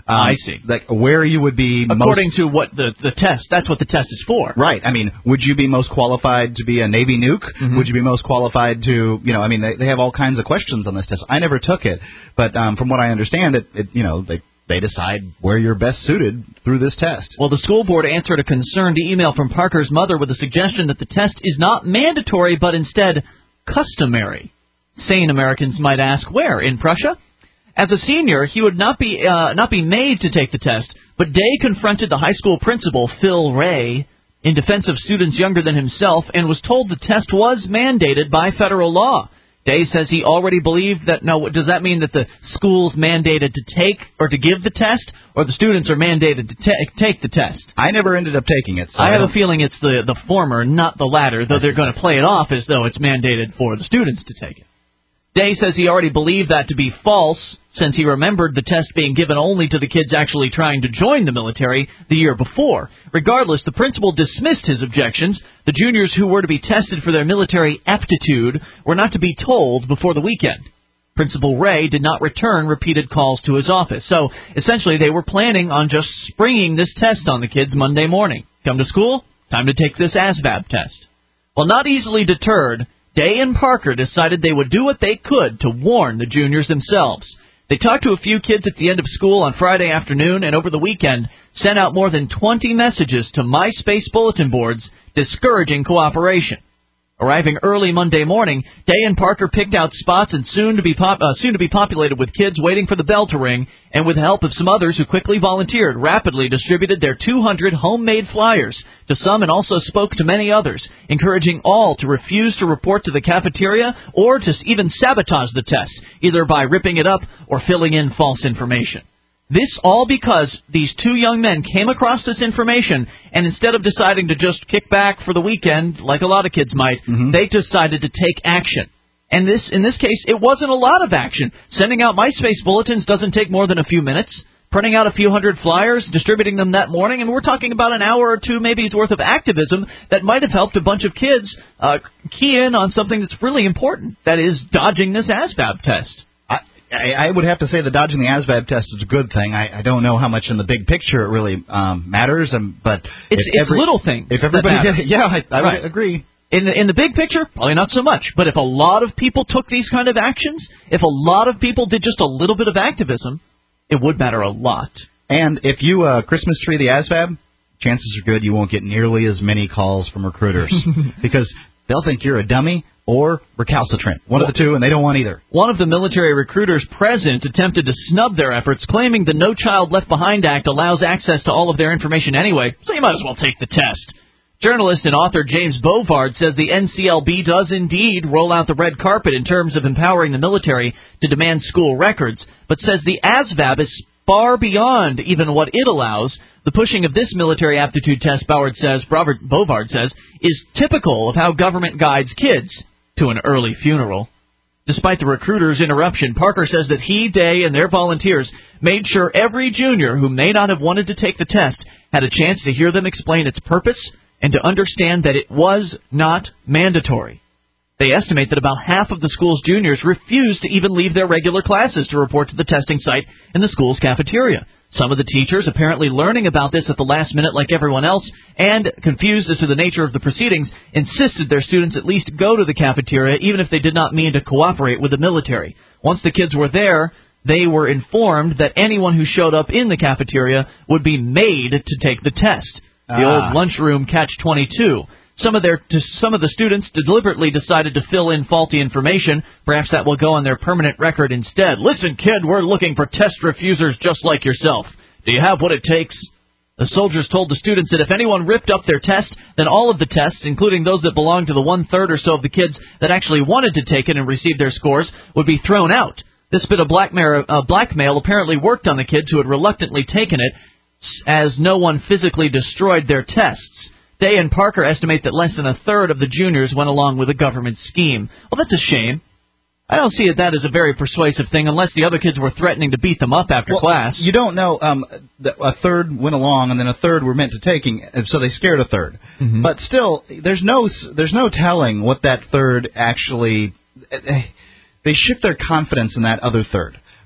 S2: Um,
S1: I see.
S2: Like where you would be
S1: according
S2: most,
S1: to what the the test. That's what the test is for.
S2: Right. I mean, would you be most qualified to be a Navy nuke?
S1: Mm-hmm.
S2: Would you be most qualified to, you know, I mean, they, they have all kinds of questions on this test. I never took it, but um, from what I understand, it, it you know, they they decide where you're best suited through this test.
S1: Well, the school board answered a concerned email from Parker's mother with a suggestion that the test is not mandatory, but instead customary. Sane Americans might ask, where? In Prussia? As a senior, he would not be uh, not be made to take the test, but Day confronted the high school principal, Phil Ray, in defense of students younger than himself, and was told the test was mandated by federal law. Day says he already believed that. No, does that mean that the school's mandated to take or to give the test, or the students are mandated to ta- take the test?
S2: I never ended up taking it. So
S1: I,
S2: I
S1: have
S2: don't...
S1: a feeling it's the, the former, not the latter, though they're going to play it off as though it's mandated for the students to take it. Day says he already believed that to be false, since he remembered the test being given only to the kids actually trying to join the military the year before. Regardless, the principal dismissed his objections. The juniors who were to be tested for their military aptitude were not to be told before the weekend. Principal Ray did not return repeated calls to his office. So, essentially, they were planning on just springing this test on the kids Monday morning. Come to school? Time to take this A S V A B test. Well, not easily deterred, Day and Parker decided they would do what they could to warn the juniors themselves. They talked to a few kids at the end of school on Friday afternoon, and over the weekend sent out more than twenty messages to MySpace bulletin boards discouraging cooperation. Arriving early Monday morning, Day and Parker picked out spots and soon to be pop, uh, soon to be populated with kids waiting for the bell to ring, and with the help of some others who quickly volunteered, rapidly distributed their two hundred homemade flyers to some and also spoke to many others, encouraging all to refuse to report to the cafeteria or to even sabotage the test, either by ripping it up or filling in false information. This all because these two young men came across this information, and instead of deciding to just kick back for the weekend, like a lot of kids might, mm-hmm. they decided to take action. And this, in this case, it wasn't a lot of action. Sending out MySpace bulletins doesn't take more than a few minutes. Printing out a few hundred flyers, distributing them that morning, and we're talking about an hour or two maybe's worth of activism that might have helped a bunch of kids uh, key in on something that's really important, that is dodging this A S V A B test.
S2: I, I would have to say the dodging the A S V A B test is a good thing. I, I don't know how much in the big picture it really um, matters, um, but
S1: it's,
S2: if
S1: it's
S2: every,
S1: little things.
S2: If everybody did it, yeah, I, I
S1: right.
S2: would agree.
S1: In the, in the big picture, probably not so much. But if a lot of people took these kind of actions, if a lot of people did just a little bit of activism, it would matter a lot.
S2: And if you uh, Christmas tree the A S V A B, chances are good you won't get nearly as many calls from recruiters because they'll think you're a dummy or recalcitrant, one well, of the two, and they don't want either.
S1: One of the military recruiters present attempted to snub their efforts, claiming the No Child Left Behind Act allows access to all of their information anyway, so you might as well take the test. Journalist and author James Bovard says the N C L B does indeed roll out the red carpet in terms of empowering the military to demand school records, but says the A S V A B is far beyond even what it allows. The pushing of this military aptitude test, Bovard says, Bovard says, is typical of how government guides kids to an early funeral. Despite the recruiter's interruption, Parker says that he, Day, and their volunteers made sure every junior who may not have wanted to take the test had a chance to hear them explain its purpose and to understand that it was not mandatory. They estimate that about half of the school's juniors refused to even leave their regular classes to report to the testing site in the school's cafeteria. Some of the teachers, apparently learning about this at the last minute like everyone else, and confused as to the nature of the proceedings, insisted their students at least go to the cafeteria, even if they did not mean to cooperate with the military. Once the kids were there, they were informed that anyone who showed up in the cafeteria would be made to take the test. The
S2: ah.
S1: old lunchroom catch twenty-two. Some of their some of the students deliberately decided to fill in faulty information. Perhaps that will go on their permanent record instead. Listen, kid, we're looking for test refusers just like yourself. Do you have what it takes? The soldiers told the students that if anyone ripped up their test, then all of the tests, including those that belonged to the one-third or so of the kids that actually wanted to take it and receive their scores, would be thrown out. This bit of blackmail, uh, blackmail apparently worked on the kids who had reluctantly taken it, as no one physically destroyed their tests. Day and Parker estimate that less than a third of the juniors went along with the government scheme. Well, that's a shame. I don't see that as a very persuasive thing unless the other kids were threatening to beat them up after
S2: well,
S1: class.
S2: You don't know. Um, a third went along, and then a third were meant to taking, so they scared a third. Mm-hmm. But still, there's no there's no telling what that third actually. They shift their confidence in that other third.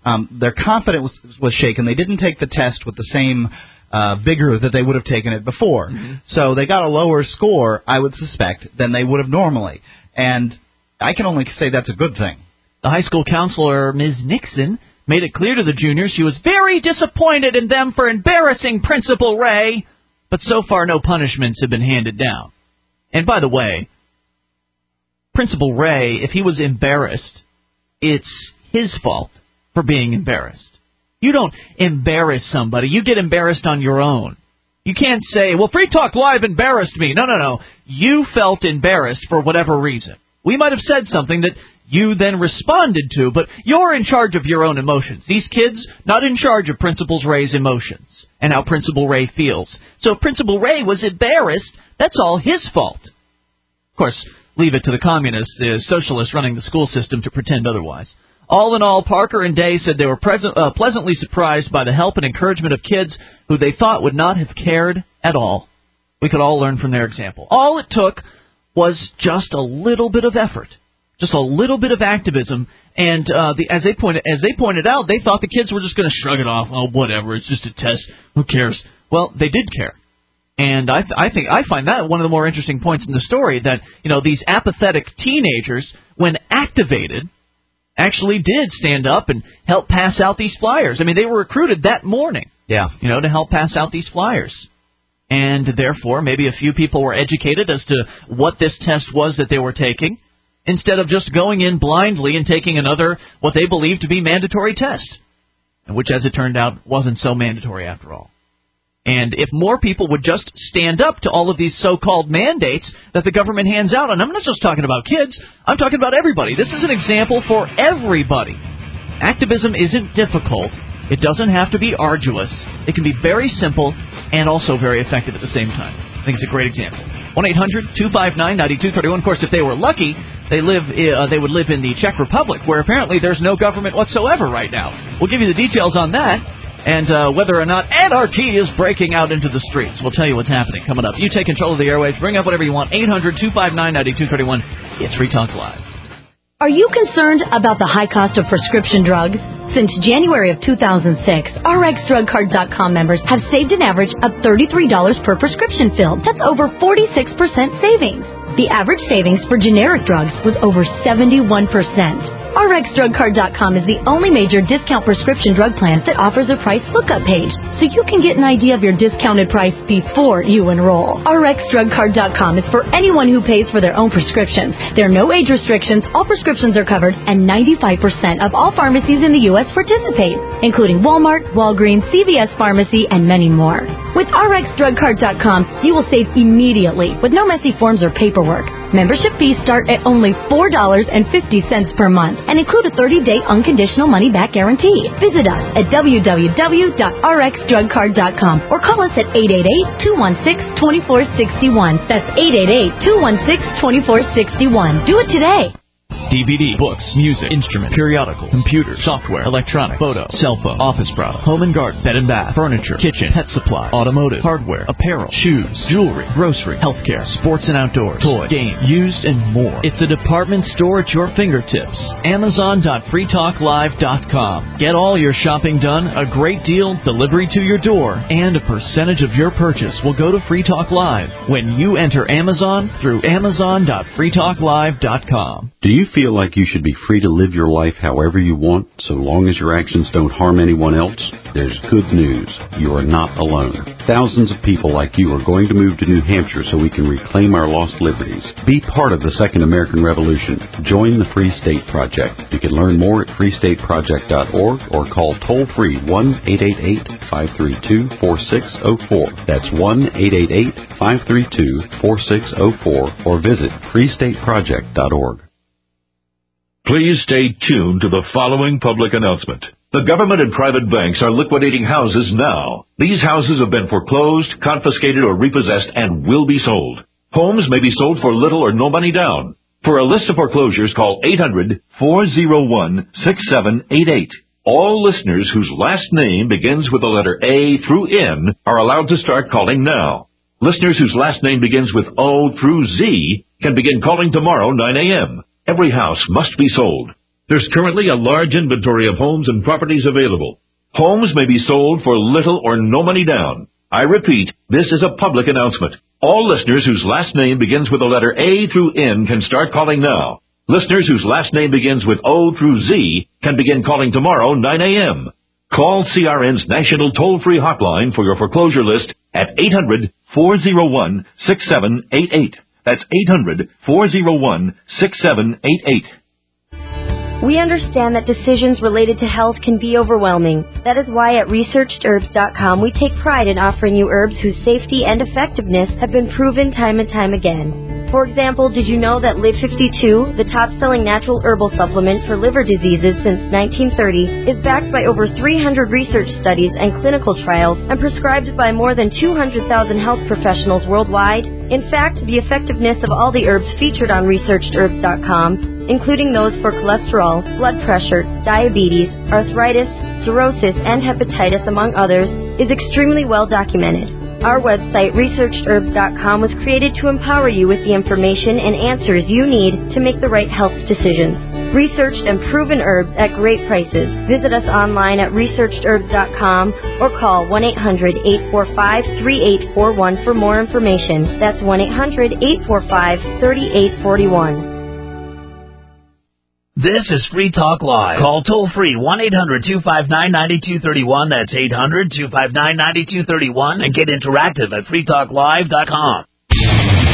S2: um, their confidence was, was shaken. They didn't take the test with the same uh, vigor that they would have taken it before. Mm-hmm. So they got a lower score, I would suspect, than they would have normally. And I can only say that's a good thing.
S1: The high school counselor, Miz Nixon, made it clear to the juniors she was very disappointed in them for embarrassing Principal Ray. But so far, no punishments have been handed down. And by the way, Principal Ray, if he was embarrassed, it's his fault for being embarrassed. You don't embarrass somebody. You get embarrassed on your own. You can't say, well, Free Talk Live embarrassed me. No, no, no. You felt embarrassed for whatever reason. We might have said something that you then responded to, but you're in charge of your own emotions. These kids, not in charge of Principal Ray's emotions and how Principal Ray feels. So if Principal Ray was embarrassed, that's all his fault. Of course, leave it to the communists, the socialists running the school system to pretend otherwise. All in all, Parker and Day said they were present, uh, pleasantly surprised by the help and encouragement of kids who they thought would not have cared at all. We could all learn from their example. All it took was just a little bit of effort, just a little bit of activism, and uh, the, as they pointed as they pointed out, they thought the kids were just going to shrug it off. Oh, whatever, it's just a test. Who cares? Well, they did care. And I, th- I think I find that one of the more interesting points in the story, that, you know, these apathetic teenagers, when activated, actually did stand up and help pass out these flyers. I mean, they were recruited that morning,
S2: yeah,
S1: you know, to help pass out these flyers. And therefore, maybe a few people were educated as to what this test was that they were taking, instead of just going in blindly and taking another, what they believed to be mandatory test, which, as it turned out, wasn't so mandatory after all. And if more people would just stand up to all of these so-called mandates that the government hands out, and I'm not just talking about kids, I'm talking about everybody. This is an example for everybody. Activism isn't difficult. It doesn't have to be arduous. It can be very simple and also very effective at the same time. I think it's a great example. one eight hundred two five nine nine two three one. Of course, if they were lucky, they live uh, they would live in the Czech Republic, where apparently there's no government whatsoever right now. We'll give you the details on that, and uh, whether or not anarchy is breaking out into the streets. We'll tell you what's happening coming up. You take control of the airwaves. Bring up whatever you want. eight hundred two five nine nine two three one. It's Free Talk Live.
S10: Are you concerned about the high cost of prescription drugs? Since January of two thousand six, R X Drug Card dot com members have saved an average of thirty-three dollars per prescription filled. That's over forty-six percent savings. The average savings for generic drugs was over seventy-one percent. R X Drug Card dot com is the only major discount prescription drug plan that offers a price lookup page, so you can get an idea of your discounted price before you enroll. R X Drug Card dot com is for anyone who pays for their own prescriptions. There are no age restrictions, all prescriptions are covered, and ninety-five percent of all pharmacies in the U S participate, including Walmart, Walgreens, C V S Pharmacy, and many more. With R X Drug Card dot com, you will save immediately with no messy forms or paperwork. Membership fees start at only four dollars and fifty cents per month and include a thirty-day unconditional money-back guarantee. Visit us at w w w dot r x drug card dot com or call us at eight eight eight, two one six, two four six one. That's eight eight eight, two one six, two four six one. Do it today.
S1: D V D, books, music, instruments, periodicals, computers, software, electronic, photo, cell phone, office product, home and garden, bed and bath, furniture, kitchen, pet supply, automotive, hardware, apparel, shoes, jewelry, grocery, healthcare, sports and outdoors, toys, games, used, and more. It's a department store at your fingertips. Amazon dot free talk live dot com. Get all your shopping done, a great deal, delivery to your door, and a percentage of your purchase will go to Free Talk Live when you enter Amazon through Amazon dot free talk live dot com.
S12: Do you feel like you should be free to live your life however you want, so long as your actions don't harm anyone else? There's good news. You are not alone. Thousands of people like you are going to move to New Hampshire so we can reclaim our lost liberties. Be part of the Second American Revolution. Join the Free State Project. You can learn more at free state project dot org or call toll-free one eight eight eight, five three two, four six zero four. That's one eight eight eight, five three two, four six zero four or visit free state project dot org.
S13: Please stay tuned to the following public announcement. The government and private banks are liquidating houses now. These houses have been foreclosed, confiscated, or repossessed and will be sold. Homes may be sold for little or no money down. For a list of foreclosures, call eight hundred, four oh one, six seven eight eight. All listeners whose last name begins with the letter A through N are allowed to start calling now. Listeners whose last name begins with O through Z can begin calling tomorrow, nine a.m. Every house must be sold. There's currently a large inventory of homes and properties available. Homes may be sold for little or no money down. I repeat, this is a public announcement. All listeners whose last name begins with the letter A through N can start calling now. Listeners whose last name begins with O through Z can begin calling tomorrow, nine a.m. Call C R N's national toll-free hotline for your foreclosure list at eight hundred, four oh one, six seven eight eight. That's eight hundred, four oh one, six seven eight eight.
S11: We understand that decisions related to health can be overwhelming. That is why at researched herbs dot com we take pride in offering you herbs whose safety and effectiveness have been proven time and time again. For example, did you know that Live fifty-two, the top-selling natural herbal supplement for liver diseases since nineteen thirty, is backed by over three hundred research studies and clinical trials and prescribed by more than two hundred thousand health professionals worldwide? In fact, the effectiveness of all the herbs featured on researched herbs dot com, including those for cholesterol, blood pressure, diabetes, arthritis, cirrhosis, and hepatitis, among others, is extremely well documented. Our website, researched herbs dot com, was created to empower you with the information and answers you need to make the right health decisions. Researched and proven herbs at great prices. Visit us online at researched herbs dot com or call one eight hundred, eight four five, three eight four one for more information. That's one eight hundred, eight four five, three eight four one.
S5: This is Free Talk Live. Call toll-free one eight hundred, two five nine, nine two three one. That's eight hundred, two five nine, nine two three one. And get interactive at free talk live dot com.
S1: This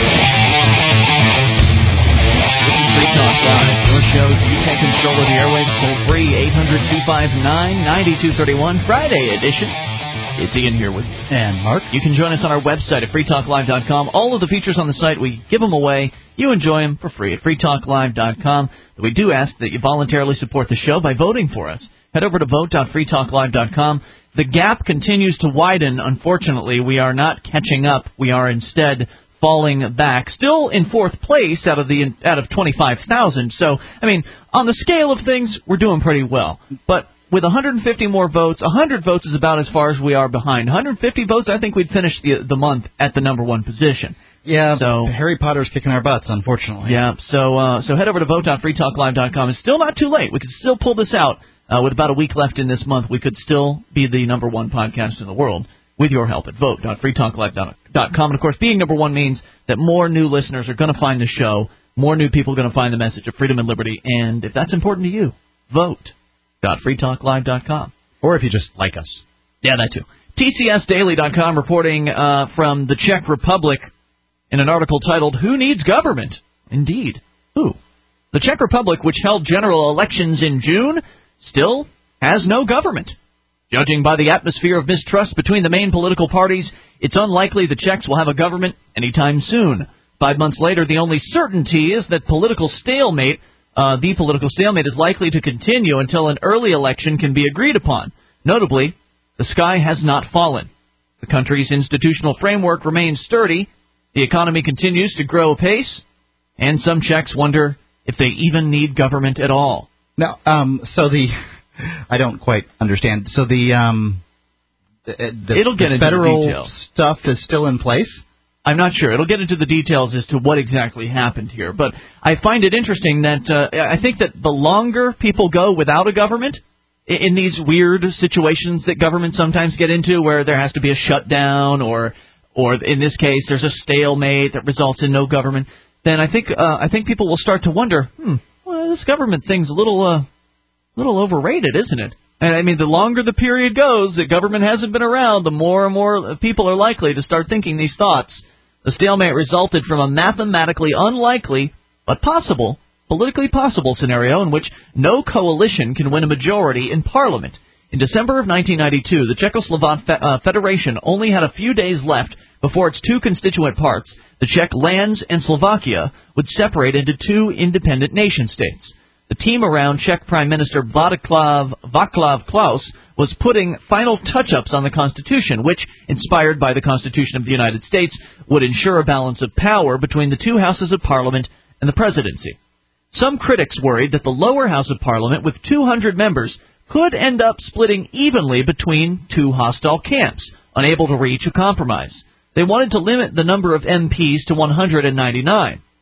S1: is Free Talk Live. Your show, you take control of the airwaves. Toll-free, eight hundred, two five nine, nine two three one. Friday edition. It's Ian here with you. And Mark. You can join us on our website at free talk live dot com. All of the features on the site, we give them away. You enjoy them for free at free talk live dot com. We do ask that you voluntarily support the show by voting for us. Head over to vote dot free talk live dot com. The gap continues to widen, unfortunately. We are not catching up. We are instead falling back. Still in fourth place out of the out of twenty-five thousand. So, I mean, on the scale of things, we're doing pretty well. But with one hundred fifty more votes, one hundred votes is about as far as we are behind. one hundred fifty votes, I think we'd finish the the month at the number one position.
S2: Yeah,
S1: so
S2: Harry Potter's kicking our butts, unfortunately.
S1: Yeah, so uh, so head over to vote dot free talk live dot com. It's still not too late. We can still pull this out. Uh, with about a week left in this month, we could still be the number one podcast in the world with your help at vote dot free talk live dot com. And, of course, being number one means that more new listeners are going to find the show, more new people are going to find the message of freedom and liberty. And if that's important to you, vote dot free talk live dot com.
S2: Or if you just like us.
S1: Yeah, that too. T C S daily dot com reporting uh, from the Czech Republic in an article titled, Who Needs Government? Indeed. Who? The Czech Republic, which held general elections in June, still has no government. Judging by the atmosphere of mistrust between the main political parties, it's unlikely the Czechs will have a government anytime soon. Five months later, the only certainty is that political stalemate, uh, the political stalemate is likely to continue until an early election can be agreed upon. Notably, the sky has not fallen. The country's institutional framework remains sturdy. The economy continues to grow apace, and some Czechs wonder if they even need government at all.
S2: Now, um, so the, I don't quite understand. So the, um, the, the,
S1: It'll get
S2: the
S1: into
S2: federal
S1: the details.
S2: Stuff is still in place?
S1: I'm not sure. It'll get into the details as to what exactly happened here. But I find it interesting that uh, I think that the longer people go without a government, in these weird situations that governments sometimes get into where there has to be a shutdown or or in this case there's a stalemate that results in no government, then I think uh, I think people will start to wonder, hmm, well, this government thing's a little uh, little overrated, isn't it? And I mean, the longer the period goes that government hasn't been around, the more and more people are likely to start thinking these thoughts. The stalemate resulted from a mathematically unlikely but possible, politically possible scenario in which no coalition can win a majority in Parliament. In December of nineteen ninety-two, the Czechoslovak fe- uh, Federation only had a few days left before its two constituent parts, the Czech lands and Slovakia, would separate into two independent nation-states. The team around Czech Prime Minister Václav, Václav Klaus was putting final touch-ups on the Constitution, which, inspired by the Constitution of the United States, would ensure a balance of power between the two houses of Parliament and the presidency. Some critics worried that the lower house of Parliament, with two hundred members, could end up splitting evenly between two hostile camps, unable to reach a compromise. They wanted to limit the number of M Ps to one hundred ninety-nine.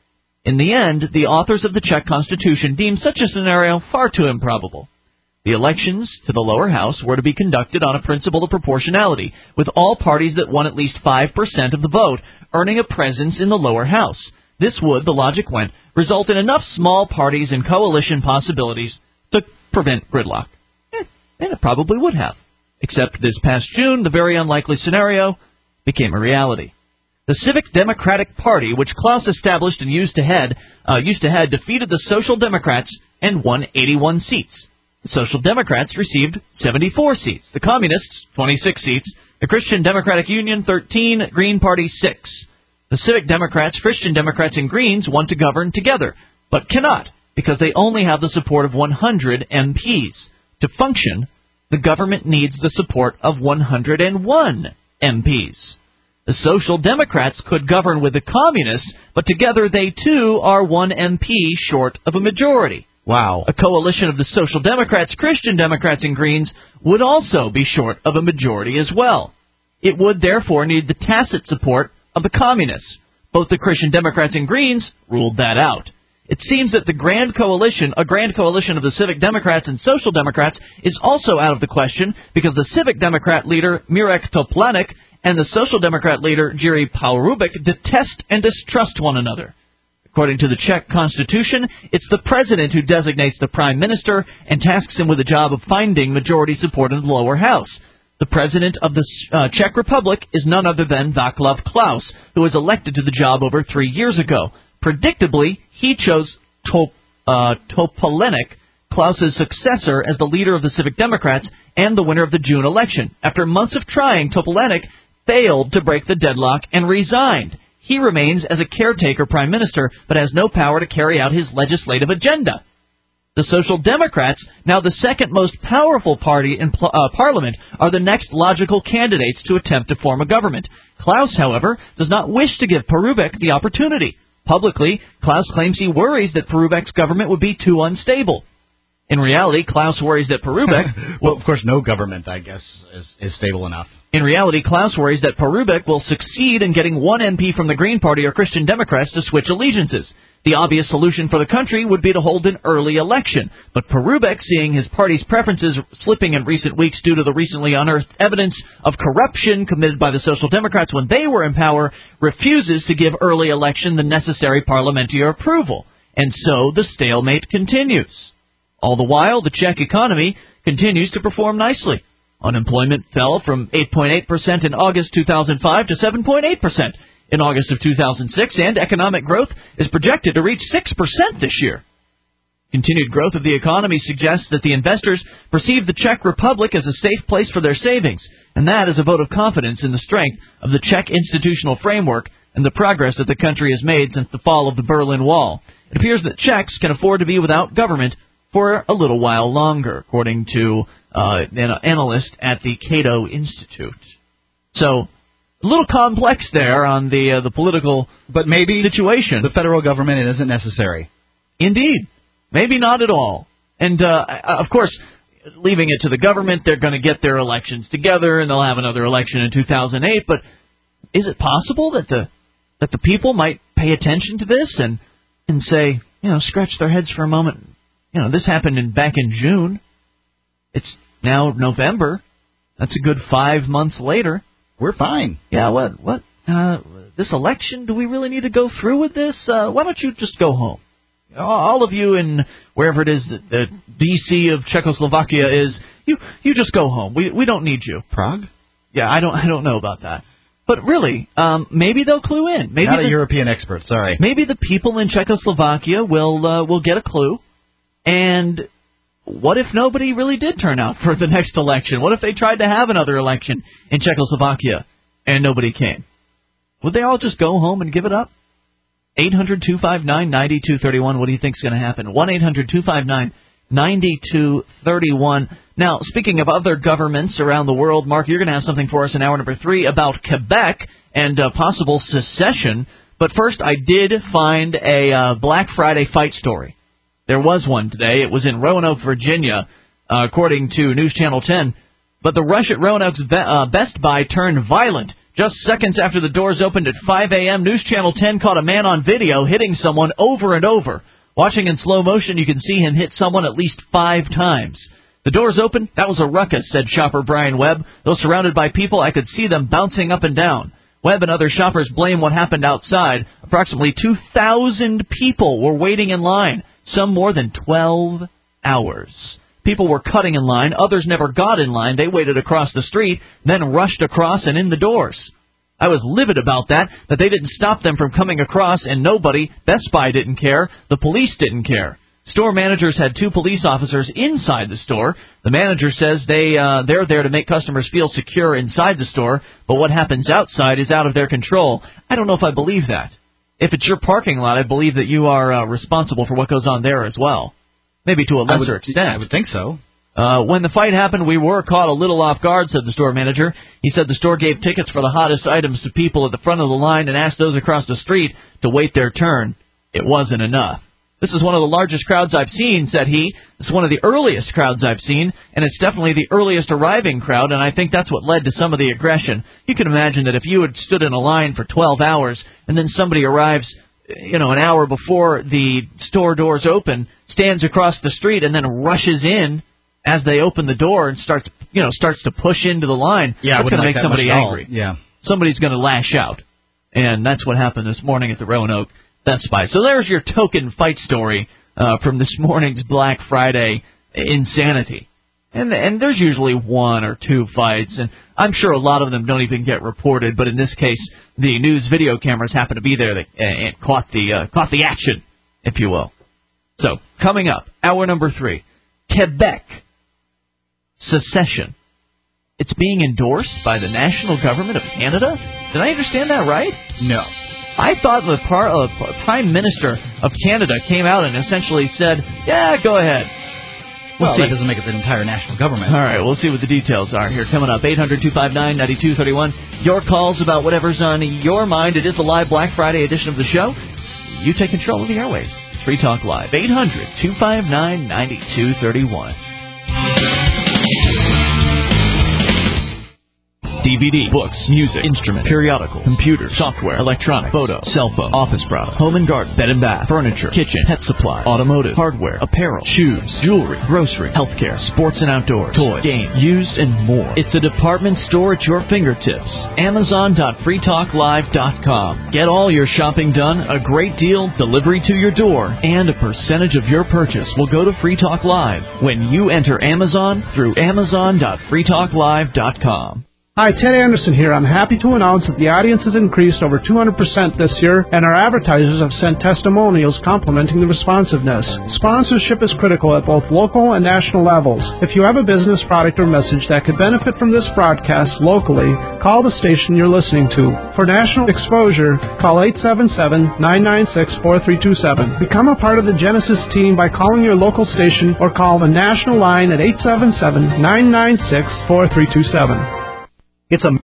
S1: In the end, the authors of the Czech Constitution deemed such a scenario far too improbable. The elections to the lower house were to be conducted on a principle of proportionality, with all parties that won at least five percent of the vote earning a presence in the lower house. This would, the logic went, result in enough small parties and coalition possibilities to prevent gridlock. Eh, and it probably would have. Except this past June, the very unlikely scenario became a reality. The Civic Democratic Party, which Klaus established and used to head, uh, used to head, defeated the Social Democrats and won eighty-one seats. The Social Democrats received seventy-four seats. The Communists, twenty-six seats. The Christian Democratic Union, thirteen. Green Party, six. The Civic Democrats, Christian Democrats, and Greens want to govern together, but cannot, because they only have the support of one hundred M Ps. To function, the government needs the support of one hundred one M Ps. The Social Democrats could govern with the Communists, but together they too are one M P short of a majority.
S2: Wow.
S1: A coalition of the Social Democrats, Christian Democrats, and Greens would also be short of a majority as well. It would therefore need the tacit support of the Communists. Both the Christian Democrats and Greens ruled that out. It seems that the grand coalition, a grand coalition of the Civic Democrats and Social Democrats, is also out of the question because the Civic Democrat leader, Mirek Topolánek, and the Social Democrat leader, Jiří Paroubek, detest and distrust one another. According to the Czech Constitution, it's the president who designates the prime minister and tasks him with the job of finding majority support in the lower house. The president of the uh, Czech Republic is none other than Václav Klaus, who was elected to the job over three years ago. Predictably, he chose Top, uh, Topolánek, Klaus's successor, as the leader of the Civic Democrats and the winner of the June election. After months of trying, Topolánek failed to break the deadlock and resigned. He remains as a caretaker prime minister, but has no power to carry out his legislative agenda. The Social Democrats, now the second most powerful party in pl- uh, Parliament, are the next logical candidates to attempt to form a government. Klaus, however, does not wish to give Paroubek the opportunity. Publicly, Klaus claims he worries that Paroubek's government would be too unstable. In reality, Klaus worries that Paroubek...
S2: well, of course, no government, I guess, is, is stable enough.
S1: In reality, Klaus worries that Paroubek will succeed in getting one M P from the Green Party or Christian Democrats to switch allegiances. The obvious solution for the country would be to hold an early election. But Paroubek, seeing his party's preferences slipping in recent weeks due to the recently unearthed evidence of corruption committed by the Social Democrats when they were in power, refuses to give early election the necessary parliamentary approval. And so the stalemate continues. All the while, the Czech economy continues to perform nicely. Unemployment fell from eight point eight percent in August two thousand five to seven point eight percent in August of two thousand six, and economic growth is projected to reach six percent this year. Continued growth of the economy suggests that the investors perceive the Czech Republic as a safe place for their savings, and that is a vote of confidence in the strength of the Czech institutional framework and the progress that the country has made since the fall of the Berlin Wall. It appears that Czechs can afford to be without government for a little while longer, according to uh, an analyst at the Cato Institute. So, a little complex there on the uh, the political
S2: but maybe
S1: situation.
S2: The federal government isn't necessary.
S1: Indeed. Maybe not at all. And, uh, of course, leaving it to the government, they're going to get their elections together, and they'll have another election in two thousand eight. But is it possible that the that the people might pay attention to this and and say, you know, scratch their heads for a moment? You know, this happened in back in June. It's now November. That's a good five months later.
S2: We're fine.
S1: Yeah, what? What? Uh, this election, do we really need to go through with this? Uh, why don't you just go home? All of you in wherever it is that the D C of Czechoslovakia is, you you just go home. We we don't need you.
S2: Prague?
S1: Yeah, I don't I don't know about that. But really, um, maybe they'll clue in. Maybe
S2: Not a
S1: the,
S2: European expert, sorry.
S1: Maybe the people in Czechoslovakia will uh, will get a clue. And what if nobody really did turn out for the next election? What if they tried to have another election in Czechoslovakia and nobody came? Would they all just go home and give it up? eight hundred two five nine nine two three one. What do you think is going to happen? one eight hundred two five nine nine two three one. Now, speaking of other governments around the world, Mark, you're going to have something for us in hour number three about Quebec and uh, possible secession. But first, I did find a uh, Black Friday fight story. There was one today. It was in Roanoke, Virginia, uh, according to News Channel ten. But the rush at Roanoke's Be- uh, Best Buy turned violent. Just seconds after the doors opened at five a.m., News Channel ten caught a man on video hitting someone over and over. Watching in slow motion, you can see him hit someone at least five times. The doors open, that was a ruckus, said shopper Brian Webb. Though surrounded by people, I could see them bouncing up and down. Webb and other shoppers blame what happened outside. Approximately two thousand people were waiting in line, some more than twelve hours. People were cutting in line. Others never got in line. They waited across the street, then rushed across and in the doors. I was livid about that, that they didn't stop them from coming across, and nobody, Best Buy didn't care, the police didn't care. Store managers had two police officers inside the store. The manager says they, uh, they're there to make customers feel secure inside the store, but what happens outside is out of their control. I don't know if I believe that. If it's your parking lot, I believe that you are uh, responsible for what goes on there as well. Maybe to a lesser
S2: I would,
S1: extent.
S2: I would think so.
S1: Uh, when the fight happened, we were caught a little off guard, said the store manager. He said the store gave tickets for the hottest items to people at the front of the line and asked those across the street to wait their turn. It wasn't enough. This is one of the largest crowds I've seen, said he. It's one of the earliest crowds I've seen, and it's definitely the earliest arriving crowd, and I think that's what led to some of the aggression. You can imagine that if you had stood in a line for twelve hours, and then somebody arrives, you know, an hour before the store doors open, stands across the street, and then rushes in as they open the door and starts, you know, starts to push into the line,
S2: yeah,
S1: that's going
S2: like
S1: to make somebody angry.
S2: Yeah.
S1: Somebody's going to lash out. And that's what happened this morning at the Roanoke Best Buy. So there's your token fight story uh, from this morning's Black Friday insanity. And and there's usually one or two fights, and I'm sure a lot of them don't even get reported, but in this case, the news video cameras happen to be there that, and caught the, uh, caught the action, if you will. So, coming up, hour number three, Quebec. Secession. It's being endorsed by the national government of Canada? Did I understand that right?
S2: No.
S1: I thought the par- uh, Prime Minister of Canada came out and essentially said, yeah, go ahead. We'll,
S2: well
S1: see.
S2: That doesn't make it the entire national government.
S1: All right, we'll see what the details are here. Coming up, eight hundred two five nine nine two three one. Your calls about whatever's on your mind. It is the live Black Friday edition of the show. You take control of the airwaves. Free Talk Live. eight hundred two five nine nine two three one. D V D, books, music, instruments, periodicals, computers, software, electronic, photo, cell phone, office product, home and garden, bed and bath, furniture, kitchen, pet supply, automotive, hardware, apparel, shoes, jewelry, grocery, healthcare, sports and outdoors, toys, games, used, and more. It's a department store at your fingertips. Amazon dot free talk live dot com. Get all your shopping done, a great deal, delivery to your door, and a percentage of your purchase will go to Free Talk Live when you enter Amazon through Amazon dot free talk live dot com.
S3: Hi, Ted Anderson here. I'm happy to announce that the audience has increased over two hundred percent this year, and our advertisers have sent testimonials complimenting the responsiveness. Sponsorship is critical at both local and national levels. If you have a business, product, or message that could benefit from this broadcast locally, call the station you're listening to. For national exposure, call eight seven seven, nine nine six, four three two seven. Become a part of the Genesis team by calling your local station or call the national line at eight seven seven, nine nine six, four three two seven.
S14: It's a